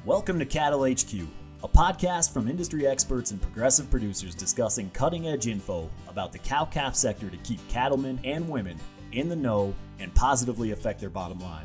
Welcome to Cattle HQ, a podcast from industry experts and progressive producers discussing cutting-edge info about the cow-calf sector to keep cattlemen and women in the know and positively affect their bottom line.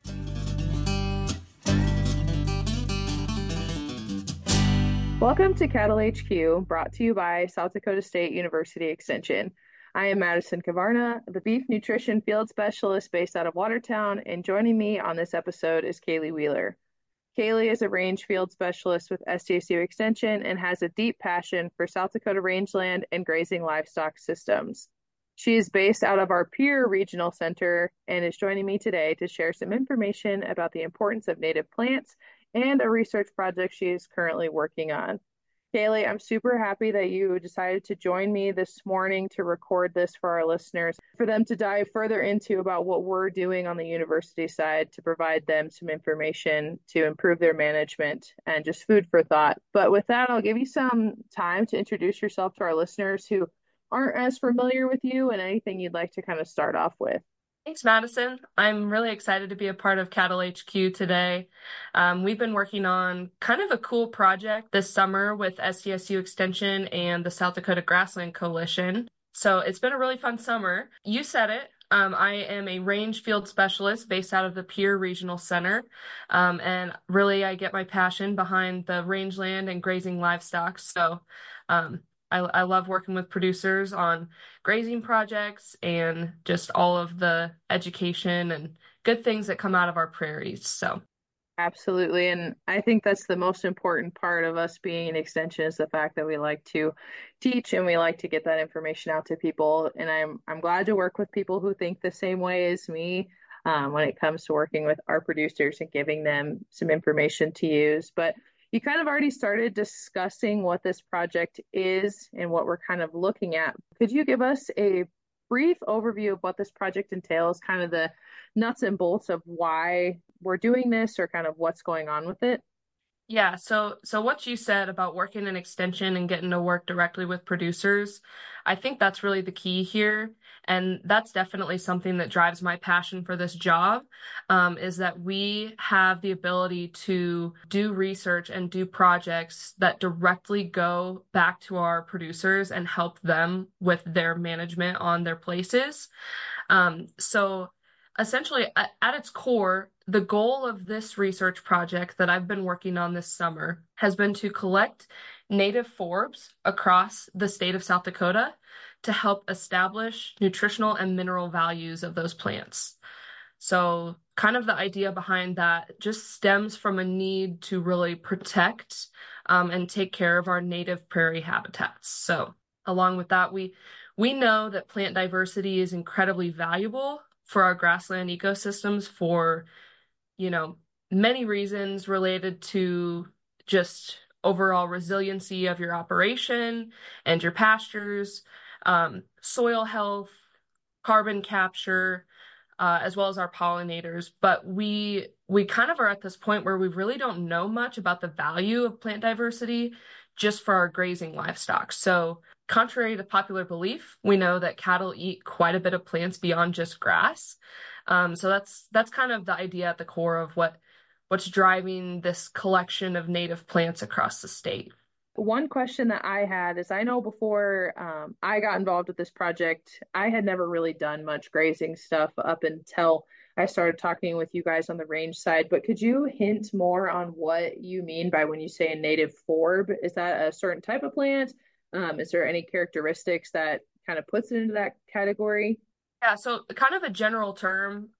Welcome to Cattle HQ, brought to you by South Dakota State University Extension. I am Madison Kavarna, the beef nutrition field specialist based out of Watertown, and joining me on this episode is Kaylee Wheeler. Kaylee is a range field specialist with SDSU Extension and has a deep passion for South Dakota rangeland and grazing livestock systems. She is based out of our Pierre Regional Center and is joining me today to share some information about the importance of native plants and a research project she is currently working on. Kaylee, I'm super happy that you decided to join me this morning to record this for our listeners, for them to dive further into about what we're doing on the university side to provide them some information to improve their management and just food for thought. But with that, I'll give you some time to introduce yourself to our listeners who aren't as familiar with you and anything you'd like to kind of start off with. Thanks, Madison. I'm really excited to be a part of Cattle HQ today. We've been working on kind of a cool project this summer with SDSU Extension and the South Dakota Grassland Coalition. So it's been a really fun summer. You said it. I am a range field specialist based out of the Pierre Regional Center. And really, I get my passion behind the rangeland and grazing livestock. So I love working with producers on grazing projects and just all of the education and good things that come out of our prairies. So Absolutely. And I think that's the most important part of us being an extension is the fact that we like to teach and we like to get that information out to people. And I'm glad to work with people who think the same way as me when it comes to working with our producers and giving them some information to use. But you kind of already started discussing what this project is and what we're kind of looking at. Could you give us a brief overview of what this project entails, kind of the nuts and bolts of why we're doing this or kind of what's going on with it? yeah, so what you said about working in extension and getting to work directly with producers, I think that's really the key here. And that's definitely something that drives my passion for this job, is that we have the ability to do research and do projects that directly go back to our producers and help them with their management on their places. So essentially, at its core, the goal of this research project that I've been working on this summer has been to collect native forbs across the state of South Dakota to help establish nutritional and mineral values of those plants. So kind of the idea behind that just stems from a need to really protect and take care of our native prairie habitats. So along with that, we know that plant diversity is incredibly valuable for our grassland ecosystems for, many reasons related to just overall resiliency of your operation and your pastures, soil health, carbon capture, as well as our pollinators. But we kind of are at this point where we really don't know much about the value of plant diversity just for our grazing livestock. So contrary to popular belief, we know that cattle eat quite a bit of plants beyond just grass. So that's kind of the idea at the core of what's driving this collection of native plants across the state. One question that I had is I know before I got involved with this project, I had never really done much grazing stuff up until I started talking with you guys on the range side. But could you hint more on what you mean by when you say a native forb? Is that a certain type of plant? Is there any characteristics that kind of puts it into that category? Yeah, so kind of a general term,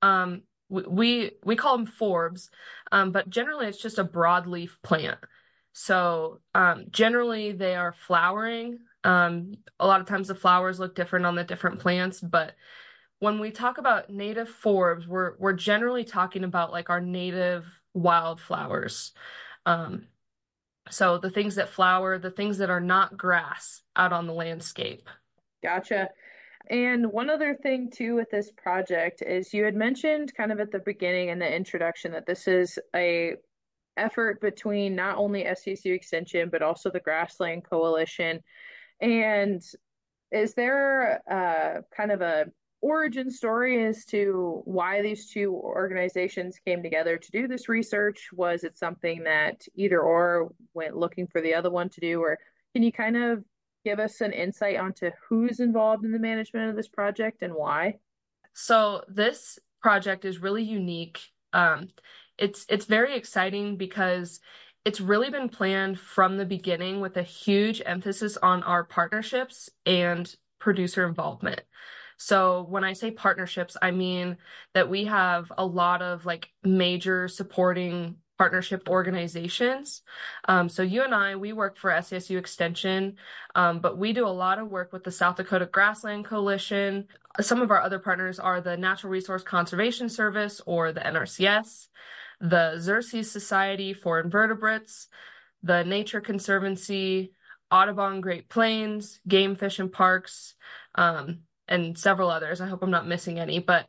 we call them forbs, but generally it's just a broadleaf plant. So generally they are flowering. A lot of times the flowers look different on the different plants, but when we talk about native forbs, we're generally talking about like our native wildflowers. Um, so the things that flower, the things that are not grass out on the landscape. Gotcha. And one other thing too with this project is you had mentioned kind of at the beginning in the introduction that this is a effort between not only SDSU Extension but also the Grassland Coalition. And is there kind of a origin story as to why these two organizations came together to do this research? Was it something that either or went looking for the other one to do, or can you kind of give us an insight onto who's involved in the management of this project and why? So this project is really unique. It's very exciting because it's really been planned from the beginning with a huge emphasis on our partnerships and producer involvement. So when I say partnerships, I mean that we have a lot of like major supporting partnership organizations. So you and I, we work for SDSU Extension, but we do a lot of work with the South Dakota Grassland Coalition. Some of our other partners are the Natural Resource Conservation Service, or the NRCS, the Xerces Society for Invertebrates, the Nature Conservancy, Audubon Great Plains, Game Fish and Parks, and several others. I hope I'm not missing any, but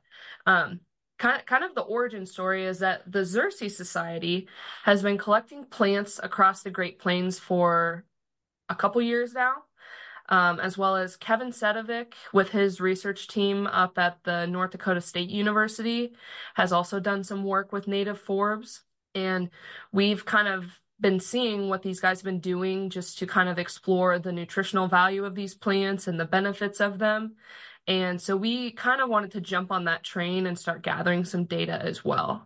kind of the origin story is that the Xerces Society has been collecting plants across the Great Plains for a couple years now, as well as Kevin Sedovic with his research team up at the North Dakota State University has also done some work with native forbs. And we've kind of been seeing what these guys have been doing just to kind of explore the nutritional value of these plants and the benefits of them. And so we kind of wanted to jump on that train and start gathering some data as well.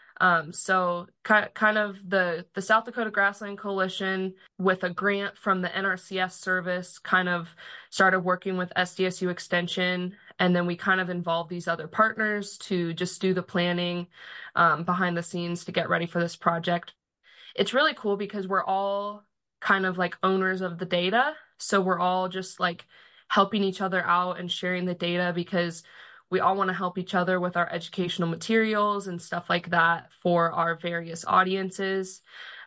So kind of the South Dakota Grassland Coalition, with a grant from the NRCS service, kind of started working with SDSU Extension, and then we kind of involved these other partners to just do the planning behind the scenes to get ready for this project. It's really cool because we're all kind of like owners of the data, so we're all just like helping each other out and sharing the data because we all want to help each other with our educational materials and stuff like that for our various audiences.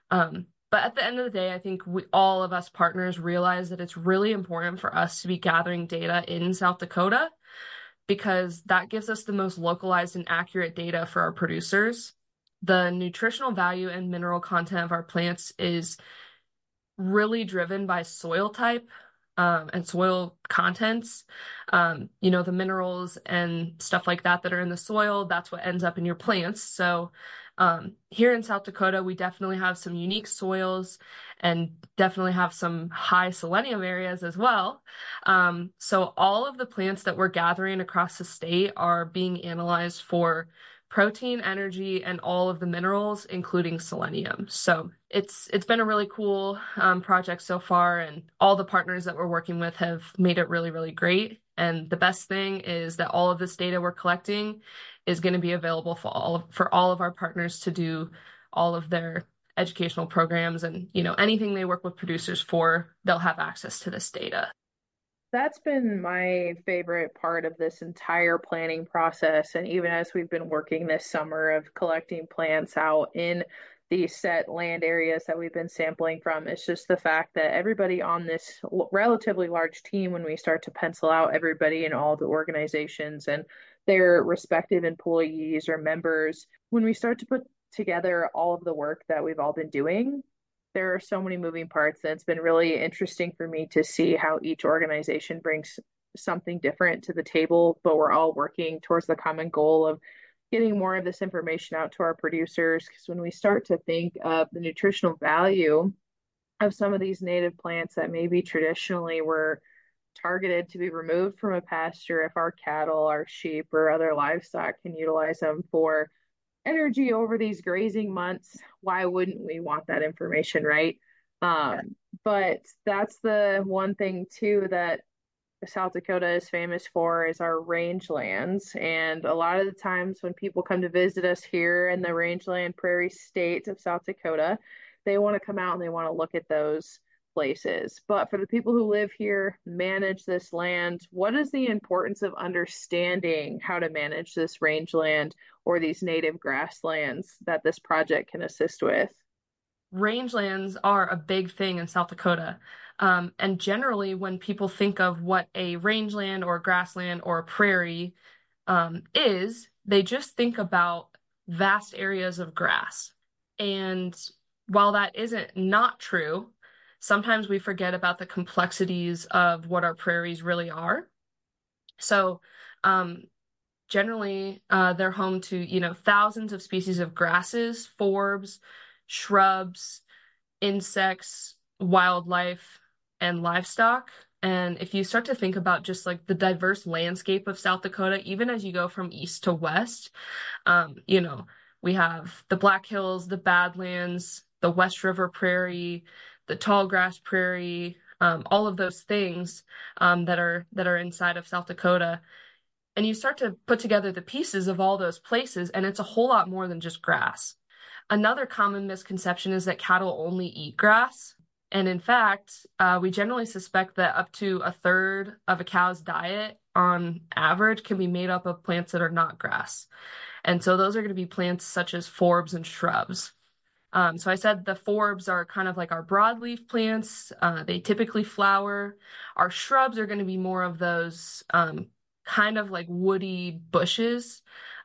But at the end of the day, I think all of us partners realize that it's really important for us to be gathering data in South Dakota because that gives us the most localized and accurate data for our producers. The nutritional value and mineral content of our plants is really driven by soil type, and soil contents. The minerals and stuff like that are in the soil, that's what ends up in your plants. So here in South Dakota, we definitely have some unique soils and definitely have some high selenium areas as well. So all of the plants that we're gathering across the state are being analyzed for protein, energy, and all of the minerals, including selenium. So it's been a really cool project so far, and all the partners that we're working with have made it really, really great. And the best thing is that all of this data we're collecting is going to be available for all of our partners to do all of their educational programs, and anything they work with producers for, they'll have access to this data. That's been my favorite part of this entire planning process. And even as we've been working this summer of collecting plants out in these set land areas that we've been sampling from, it's just the fact that everybody on this relatively large team, when we start to pencil out everybody in all the organizations and their respective employees or members, when we start to put together all of the work that we've all been doing, there are so many moving parts, and it's been really interesting for me to see how each organization brings something different to the table, but we're all working towards the common goal of getting more of this information out to our producers. Because when we start to think of the nutritional value of some of these native plants that maybe traditionally were targeted to be removed from a pasture, if our cattle, our sheep, or other livestock can utilize them for energy over these grazing months, why wouldn't we want that information, right? But that's the one thing too that South Dakota is famous for is our rangelands. And a lot of the times when people come to visit us here in the rangeland prairie state of South Dakota, they want to come out and they want to look at those places. But for the people who live here, manage this land, what is the importance of understanding how to manage this rangeland or these native grasslands that this project can assist with? Rangelands are a big thing in South Dakota. And generally, when people think of what a rangeland or a grassland or a prairie is, they just think about vast areas of grass. And while that isn't not true, sometimes we forget about the complexities of what our prairies really are. So Um, Generally, they're home to, thousands of species of grasses, forbs, shrubs, insects, wildlife, and livestock. And if you start to think about just like the diverse landscape of South Dakota, even as you go from east to west, um, you know, we have the Black Hills, the Badlands, the West River Prairie, the Tallgrass Prairie, all of those things that are inside of South Dakota. And you start to put together the pieces of all those places, and it's a whole lot more than just grass. Another common misconception is that cattle only eat grass. And in fact, we generally suspect that up to a third of a cow's diet on average can be made up of plants that are not grass. And so those are going to be plants such as forbs and shrubs. So I said the forbs are kind of like our broadleaf plants. They typically flower. Our shrubs are going to be more of those kind of like woody bushes.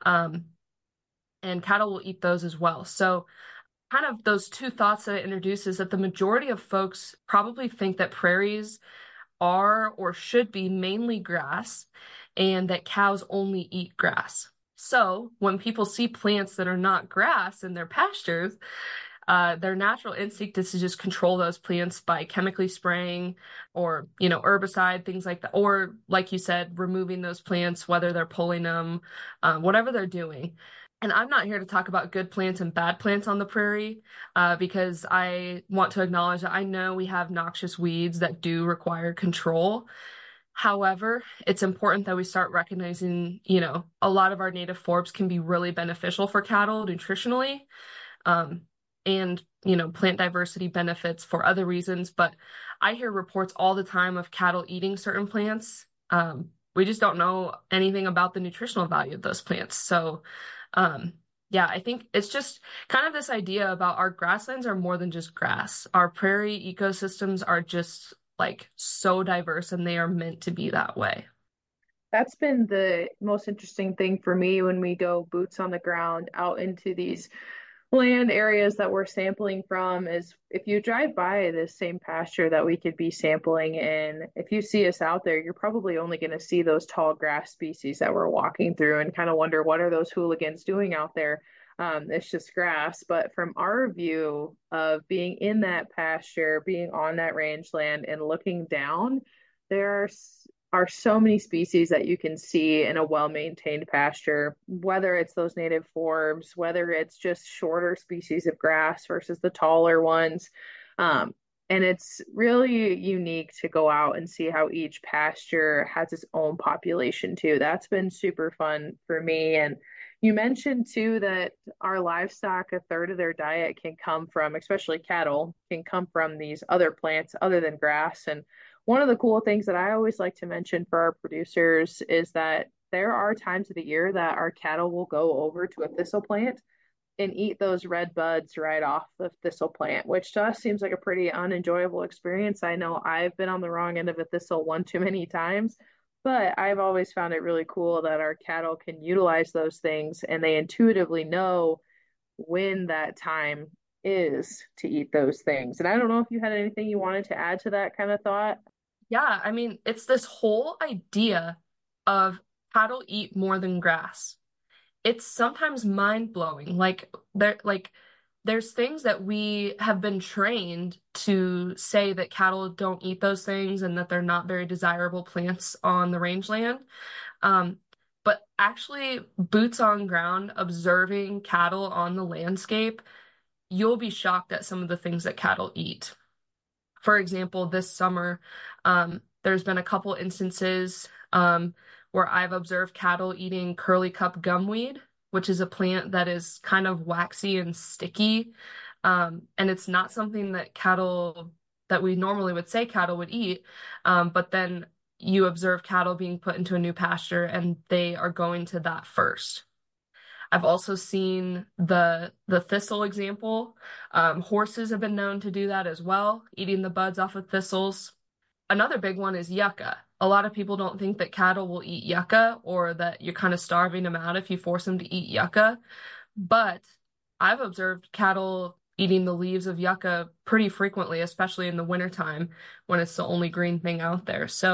And cattle will eat those as well. So kind of those two thoughts that I introduced is that the majority of folks probably think that prairies are or should be mainly grass and that cows only eat grass. So when people see plants that are not grass in their pastures, their natural instinct is to just control those plants by chemically spraying or, herbicide, things like that. Or, like you said, removing those plants, whether they're pulling them, whatever they're doing. And I'm not here to talk about good plants and bad plants on the prairie, because I want to acknowledge that I know we have noxious weeds that do require control. However, it's important that we start recognizing, a lot of our native forbs can be really beneficial for cattle nutritionally. And, plant diversity benefits for other reasons. But I hear reports all the time of cattle eating certain plants. We just don't know anything about the nutritional value of those plants. So, yeah, I think it's just kind of this idea about our grasslands are more than just grass. Our prairie ecosystems are just like so diverse and they are meant to be that way. That's been the most interesting thing for me when we go boots on the ground out into these land areas that we're sampling from is if you drive by this same pasture that we could be sampling in, if you see us out there, you're probably only going to see those tall grass species that we're walking through and kind of wonder what are those hooligans doing out there? It's just grass. But from our view of being in that pasture, being on that rangeland and looking down, there are so many species that you can see in a well-maintained pasture, whether it's those native forbs, whether it's just shorter species of grass versus the taller ones. And it's really unique to go out and see how each pasture has its own population too. That's been super fun for me. And you mentioned too that our livestock, a third of their diet can come from, especially cattle, can come from these other plants other than grass. And one of the cool things that I always like to mention for our producers is that there are times of the year that our cattle will go over to a thistle plant and eat those red buds right off the thistle plant, which to us seems like a pretty unenjoyable experience. I know I've been on the wrong end of a thistle one too many times, but I've always found it really cool that our cattle can utilize those things and they intuitively know when that time is to eat those things. And I don't know if you had anything you wanted to add to that kind of thought. Yeah, I mean, it's this whole idea of cattle eat more than grass. It's sometimes mind-blowing. There's things that we have been trained to say that cattle don't eat those things and that they're not very desirable plants on the rangeland. Um, but actually, boots on ground, observing cattle on the landscape, you'll be shocked at some of the things that cattle eat. For example, this summer, there's been a couple instances where I've observed cattle eating curly cup gumweed, which is a plant that is kind of waxy and sticky. And it's not something that we normally would say cattle would eat. But then you observe cattle being put into a new pasture and they are going to that first. I've also seen the thistle example. Horses have been known to do that as well, eating the buds off of thistles. Another big one is yucca. A lot of people don't think that cattle will eat yucca or that you're kind of starving them out if you force them to eat yucca. But I've observed cattle eating the leaves of yucca pretty frequently, especially in the wintertime when it's the only green thing out there. So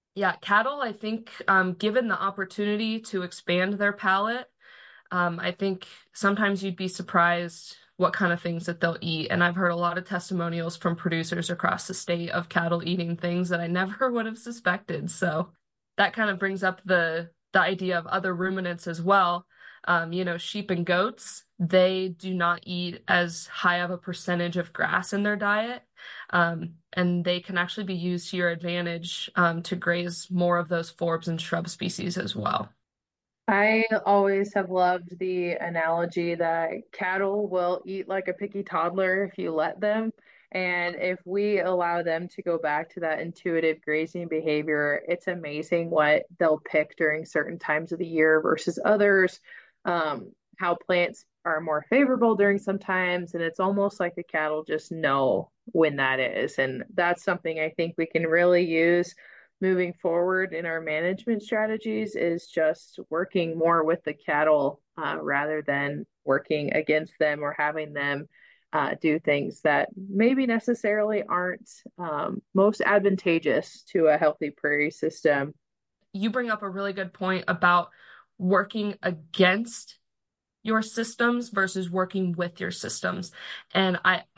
Yeah, cattle, I think, given the opportunity to expand their palate, I think sometimes you'd be surprised what kind of things that they'll eat. And I've heard a lot of testimonials from producers across the state of cattle eating things that I never would have suspected. So that kind of brings up the idea of other ruminants as well. Sheep and goats, they do not eat as high of a percentage of grass in their diet. And they can actually be used to your advantage to graze more of those forbs and shrub species as well. I always have loved the analogy that cattle will eat like a picky toddler if you let them. And if we allow them to go back to that intuitive grazing behavior, it's amazing what they'll pick during certain times of the year versus others, how plants are more favorable during some times. And it's almost like the cattle just know when that is. And that's something I think we can really use moving forward in our management strategies is just working more with the cattle rather than working against them or having them do things that maybe necessarily aren't most advantageous to a healthy prairie system. You bring up a really good point about working against your systems versus working with your systems. And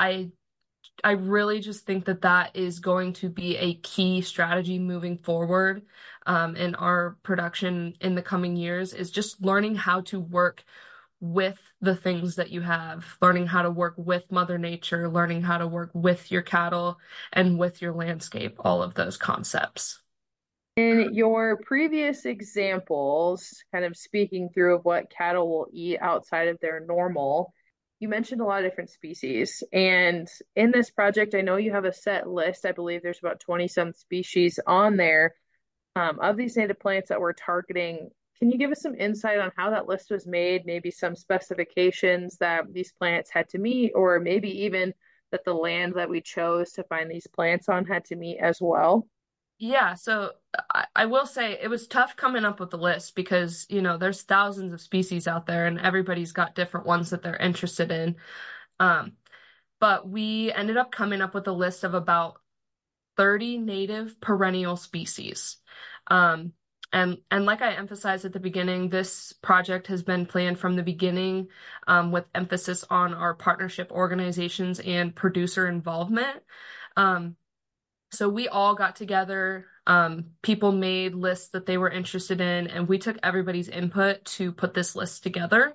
I really just think that that is going to be a key strategy moving forward in our production in the coming years is just learning how to work with the things that you have, learning how to work with Mother Nature, learning how to work with your cattle and with your landscape, all of those concepts. In your previous examples, kind of speaking through of what cattle will eat outside of their normal, you mentioned a lot of different species. And in this project, I know you have a set list. I believe there's about 20 some species on there of these native plants that we're targeting. Can you give us some insight on how that list was made, maybe some specifications that these plants had to meet, or maybe even that the land that we chose to find these plants on had to meet as well? Yeah, so I will say it was tough coming up with the list because, there's thousands of species out there and everybody's got different ones that they're interested in. Um, but we ended up coming up with a list of about 30 native perennial species. Um, and like I emphasized at the beginning, this project has been planned from the beginning, with emphasis on our partnership organizations and producer involvement. Um, so we all got together, people made lists that they were interested in, and we took everybody's input to put this list together.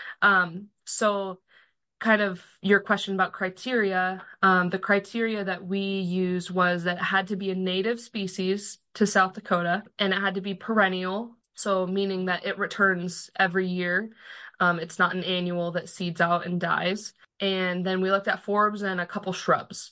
So kind of your question about criteria, the criteria that we used was that it had to be a native species to South Dakota and it had to be perennial. So meaning that it returns every year. It's not an annual that seeds out and dies. And then we looked at forbs and a couple shrubs.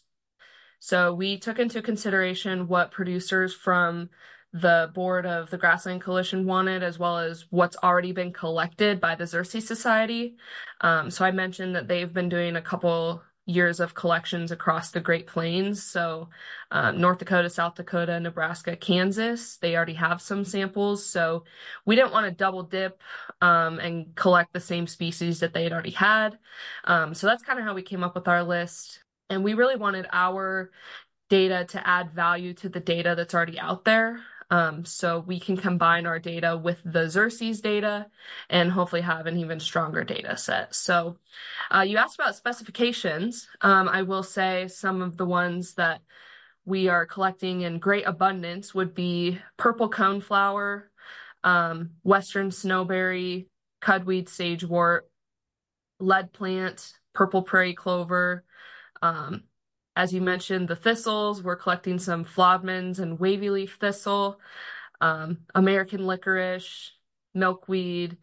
So we took into consideration what producers from the board of the Grassland Coalition wanted, as well as what's already been collected by the Xerces Society. So I mentioned that they've been doing a couple years of collections across the Great Plains. So North Dakota, South Dakota, Nebraska, Kansas, they already have some samples. So we didn't want to double dip and collect the same species that they had already had. So that's kind of how we came up with our list. And we really wanted our data to add value to the data that's already out there. So we can combine our data with the Xerces data and hopefully have an even stronger data set. So you asked about specifications. I will say some of the ones that we are collecting in great abundance would be purple coneflower, western snowberry, cudweed, sagewort, lead plant, purple prairie clover. Um, as you mentioned, the thistles, we're collecting some Flodmans and wavy leaf thistle, American licorice, milkweed,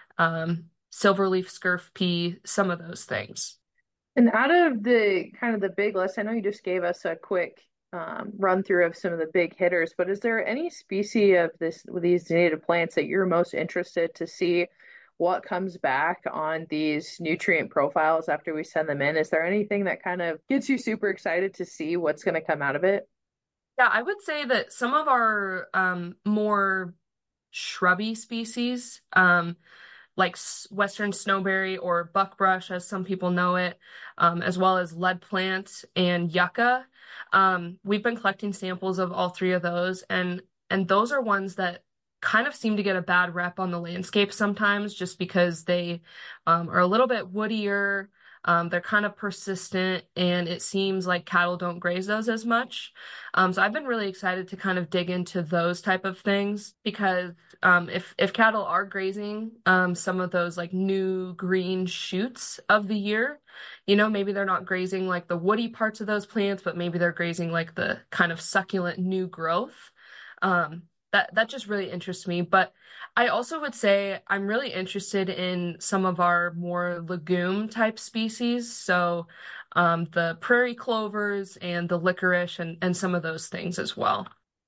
silverleaf scurf pea, some of those things. And out of the kind of the big list, I know you just gave us a quick run through of some of the big hitters, but is there any species of these native plants that you're most interested to see what comes back on these nutrient profiles after we send them in? Is there anything that kind of gets you super excited to see what's going to come out of it? Yeah, I would say that some of our more shrubby species, like western snowberry or buckbrush, as some people know it, as well as lead plant and yucca. We've been collecting samples of all three of those, and And those are ones that kind of seem to get a bad rep on the landscape sometimes just because they are a little bit woodier. They're kind of persistent, and it seems like cattle don't graze those as much. So I've been really excited to kind of dig into those type of things because if cattle are grazing some of those like new green shoots of the year, maybe they're not grazing like the woody parts of those plants, but maybe they're grazing like the kind of succulent new growth. That just really interests me. But I also would say I'm really interested in some of our more legume type species. So the prairie clovers and the licorice and some of those things as well.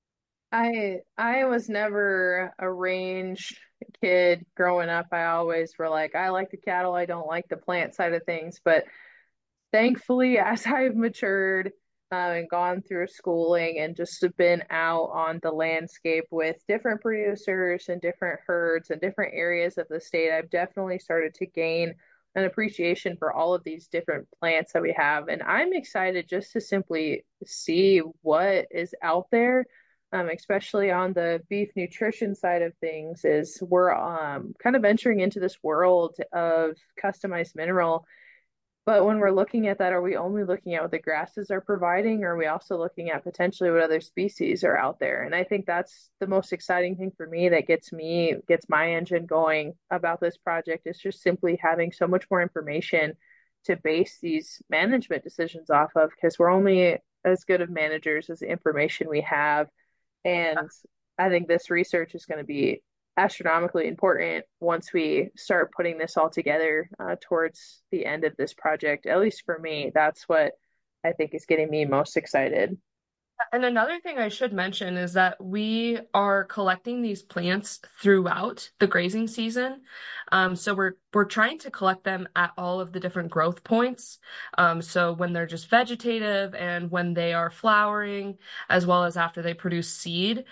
I was never a range kid growing up. I always were like, I like the cattle, I don't like the plant side of things. But thankfully, as I've matured and gone through schooling and just have been out on the landscape with different producers and different herds and different areas of the state, I've definitely started to gain an appreciation for all of these different plants that we have. And I'm excited just to simply see what is out there. Especially on the beef nutrition side of things, is we're kind of entering into this world of customized mineral, but when we're looking at that, are we only looking at what the grasses are providing, or are we also looking at potentially what other species are out there? And I think that's the most exciting thing for me that gets my engine going about this project, is just simply having so much more information to base these management decisions off of, because we're only as good of managers as the information we have. And I think this research is going to be astronomically important once we start putting this all together towards the end of this project. At least for me, that's what I think is getting me most excited. And another thing I should mention is that we are collecting these plants throughout the grazing season. So we're trying to collect them at all of the different growth points. So when they're just vegetative and when they are flowering, as well as after they produce seed.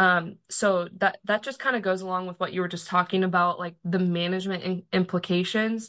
So that just kind of goes along with what you were just talking about, like the management implications.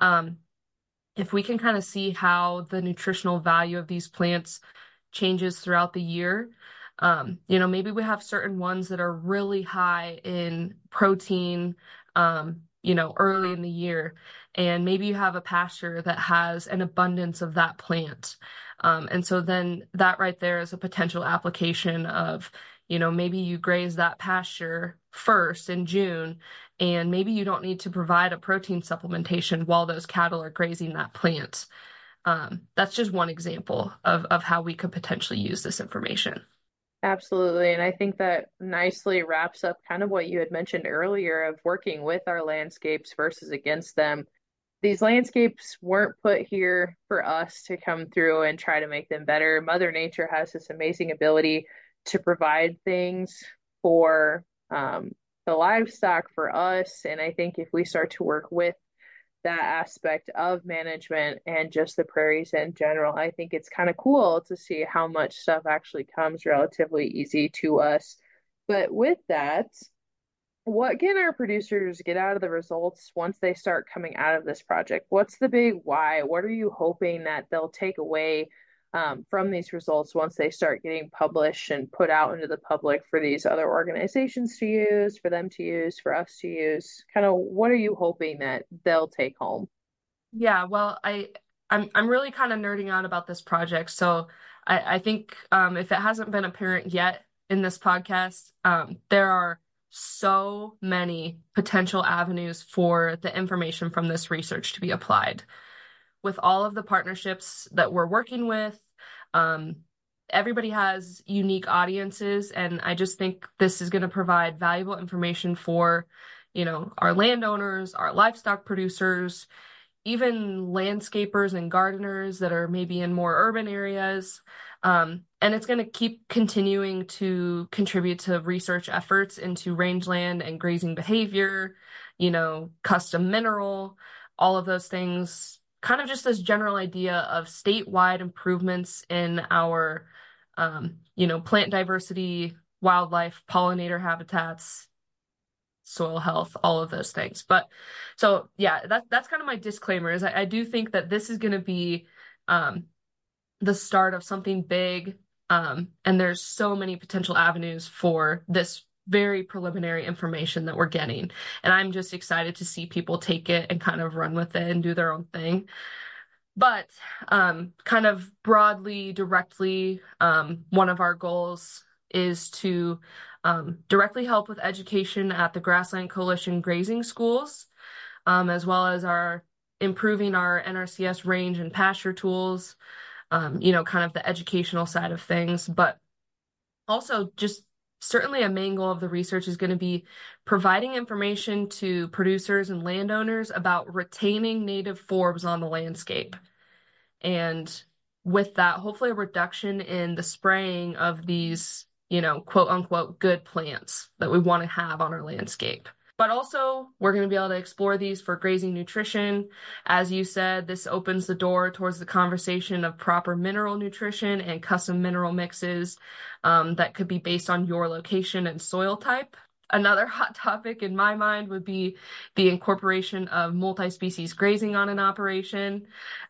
If we can kind of see how the nutritional value of these plants changes throughout the year. Maybe we have certain ones that are really high in protein, early in the year, and maybe you have a pasture that has an abundance of that plant. And so then that right there is a potential application of, maybe you graze that pasture first in June, and maybe you don't need to provide a protein supplementation while those cattle are grazing that plant. That's just one example of how we could potentially use this information. Absolutely. And I think that nicely wraps up kind of what you had mentioned earlier of working with our landscapes versus against them. These landscapes weren't put here for us to come through and try to make them better. Mother Nature has this amazing ability to provide things for the livestock, for us. And I think if we start to work with that aspect of management and just the prairies in general, I think it's kind of cool to see how much stuff actually comes relatively easy to us. But with that, what can our producers get out of the results once they start coming out of this project? What's the big why? What are you hoping that they'll take away from these results once they start getting published and put out into the public for these other organizations to use, for them to use, for us to use? Kind of what are you hoping that they'll take home? Yeah, well, I'm really kind of nerding out about this project. So I think if it hasn't been apparent yet in this podcast, there are so many potential avenues for the information from this research to be applied. With all of the partnerships that we're working with, um, everybody has unique audiences, and I just think this is going to provide valuable information for, our landowners, our livestock producers, even landscapers and gardeners that are maybe in more urban areas. And it's going to keep continuing to contribute to research efforts into rangeland and grazing behavior, custom mineral, all of those things. Kind of just this general idea of statewide improvements in our, plant diversity, wildlife, pollinator habitats, soil health, all of those things. But so yeah, that's kind of my disclaimer is I do think that this is going to be the start of something big And there's so many potential avenues for this very preliminary information that we're getting. And I'm just excited to see people take it and kind of run with it and do their own thing. But kind of broadly, directly, one of our goals is to directly help with education at the Grassland Coalition grazing schools, as well as our improving our NRCS range and pasture tools, kind of the educational side of things. But also just certainly a main goal of the research is going to be providing information to producers and landowners about retaining native forbs on the landscape. And with that, hopefully a reduction in the spraying of these, quote unquote, good plants that we want to have on our landscape. But also, we're going to be able to explore these for grazing nutrition. As you said, this opens the door towards the conversation of proper mineral nutrition and custom mineral mixes that could be based on your location and soil type. Another hot topic in my mind would be the incorporation of multi-species grazing on an operation.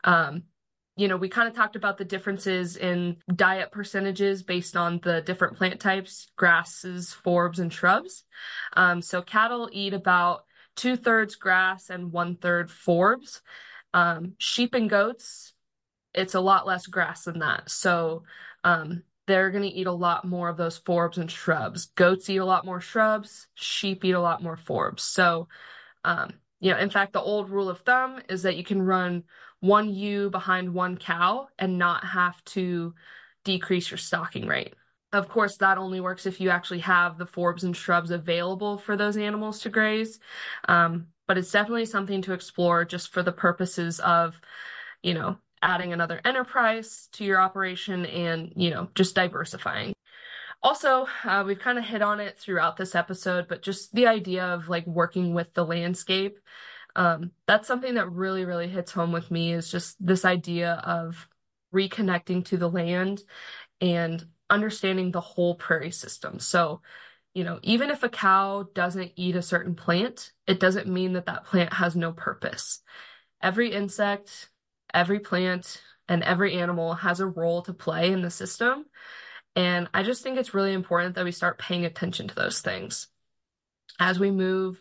We kind of talked about the differences in diet percentages based on the different plant types, grasses, forbs, and shrubs. So cattle eat about 2/3 grass and 1/3 forbs. Sheep and goats, it's a lot less grass than that. So they're going to eat a lot more of those forbs and shrubs. Goats eat a lot more shrubs. Sheep eat a lot more forbs. So, in fact, the old rule of thumb is that you can run one ewe behind one cow and not have to decrease your stocking rate. Of course, that only works if you actually have the forbs and shrubs available for those animals to graze. But it's definitely something to explore just for the purposes of, adding another enterprise to your operation and, just diversifying. Also, we've kind of hit on it throughout this episode, but just the idea of like working with the landscape. That's something that really, really hits home with me is just this idea of reconnecting to the land and understanding the whole prairie system. So, even if a cow doesn't eat a certain plant, it doesn't mean that that plant has no purpose. Every insect, every plant, and every animal has a role to play in the system. And I just think it's really important that we start paying attention to those things as we move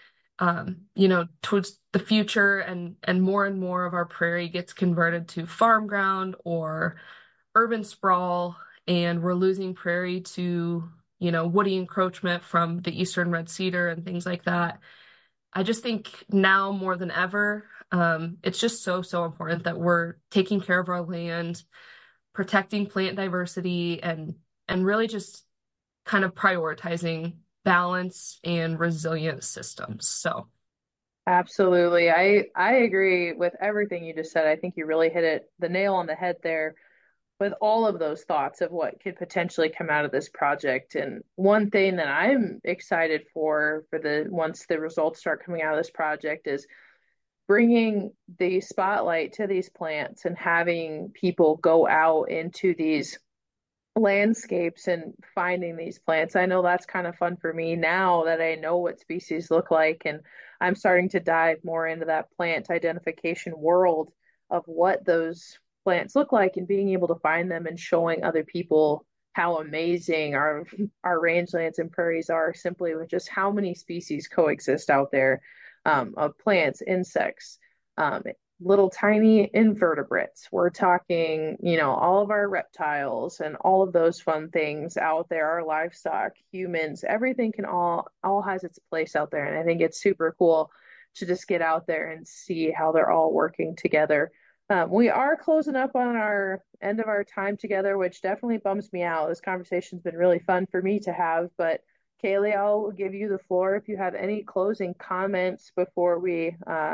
towards the future and more of our prairie gets converted to farm ground or urban sprawl, and we're losing prairie to, woody encroachment from the eastern red cedar and things like that. I just think now more than ever, it's just so, so important that we're taking care of our land, protecting plant diversity, and really just kind of prioritizing balance and resilient systems. So Absolutely. I agree with everything you just said. I think you really hit the nail on the head there with all of those thoughts of what could potentially come out of this project. And one thing that I'm excited for the once the results start coming out of this project is bringing the spotlight to these plants and having people go out into these landscapes and finding these plants. I know that's kind of fun for me now that I know what species look like, and I'm starting to dive more into that plant identification world of what those plants look like and being able to find them and showing other people how amazing our rangelands and prairies are simply with just how many species coexist out there, of plants, insects, little tiny invertebrates. We're talking, all of our reptiles and all of those fun things out there, our livestock, humans, everything can all has its place out there. And I think it's super cool to just get out there and see how they're all working together. We are closing up on our end of our time together, which definitely bums me out. This conversation's been really fun for me to have, but Kaylee, I'll give you the floor if you have any closing comments before we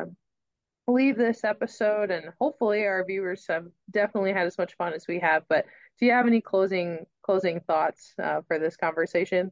leave this episode, and hopefully our viewers have definitely had as much fun as we have. But do you have any closing thoughts for this conversation?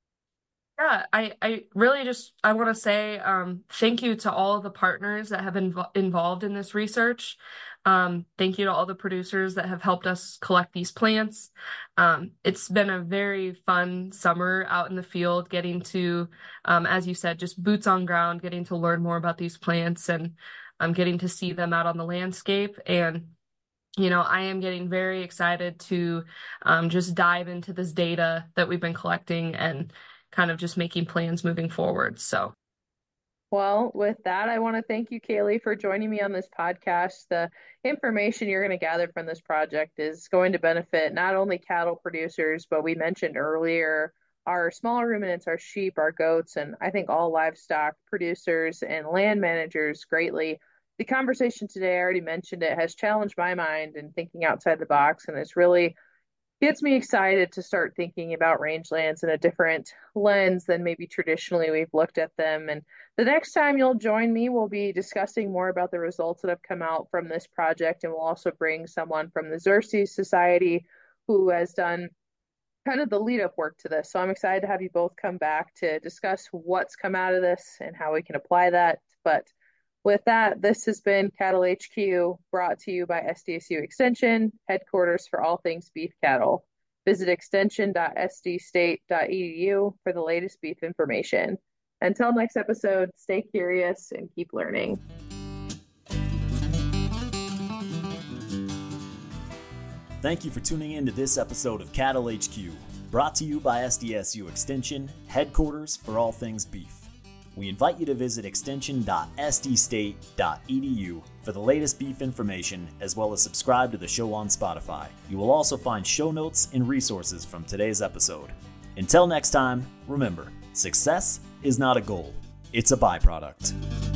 yeah, I really just I want to say thank you to all of the partners that have been involved in this research. Thank you to all the producers that have helped us collect these plants. It's been a very fun summer out in the field, getting to, as you said, just boots on ground, getting to learn more about these plants and getting to see them out on the landscape. And I am getting very excited to just dive into this data that we've been collecting and kind of just making plans moving forward. So, Well, with that, I want to thank you, Kaylee, for joining me on this podcast. The information you're going to gather from this project is going to benefit not only cattle producers, but we mentioned earlier our smaller ruminants, our sheep, our goats, and I think all livestock producers and land managers greatly. The conversation today, I already mentioned it, has challenged my mind and thinking outside the box, and it's really gets me excited to start thinking about rangelands in a different lens than maybe traditionally we've looked at them. And the next time you'll join me, we'll be discussing more about the results that have come out from this project. And we'll also bring someone from the Xerces Society who has done kind of the lead up work to this. So I'm excited to have you both come back to discuss what's come out of this and how we can apply that. But with that, this has been Cattle HQ, brought to you by SDSU Extension, headquarters for all things beef cattle. Visit extension.sdstate.edu for the latest beef information. Until next episode, stay curious and keep learning. Thank you for tuning in to this episode of Cattle HQ, brought to you by SDSU Extension, headquarters for all things beef. We invite you to visit extension.sdstate.edu for the latest beef information, as well as subscribe to the show on Spotify. You will also find show notes and resources from today's episode. Until next time, remember, success is not a goal, it's a byproduct.